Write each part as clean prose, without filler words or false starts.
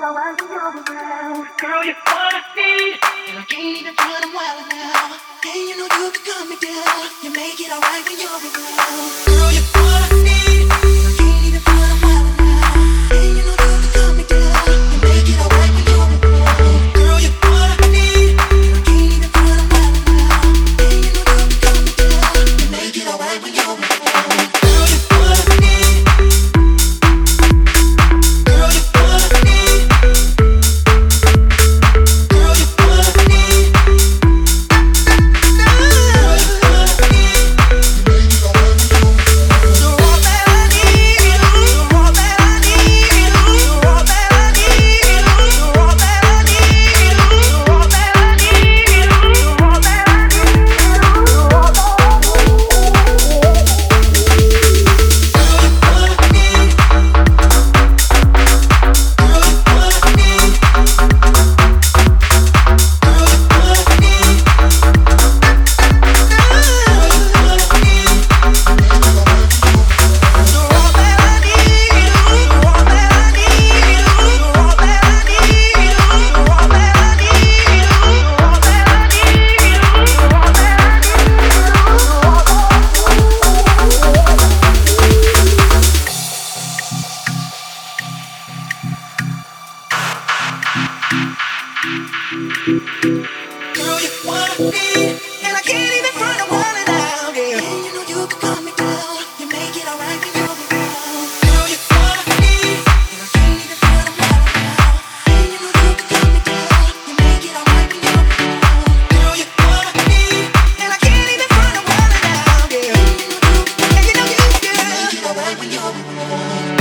Girl, you're what I need, and I can't even put them well now. And you know you can calm me down. You make it alright when you're around. Girl, you're what I need, and I can't even put them well now. And you know you can calm me down. You make it alright when you're around. Girl, you're what I need, and I can't even put them well now. And you know you can calm me down. You make it alright when you're around. Girl, you're what I need. Girl, you're what I need. Girl, you're what I need. Girl, you what I need, and I can't even front a wall it out, yeah. And you know you can calm me down. You make it alright when you're around. Girl, you what I need, and I can't even front a wall it out. And you know you can calm me down. You make it alright when you're around. Girl, you what I need, and I can't even front a wall it out, yeah. And you know you can make it alright when you're around.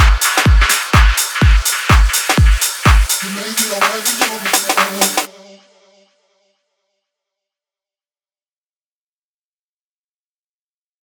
You make it alright when you're around.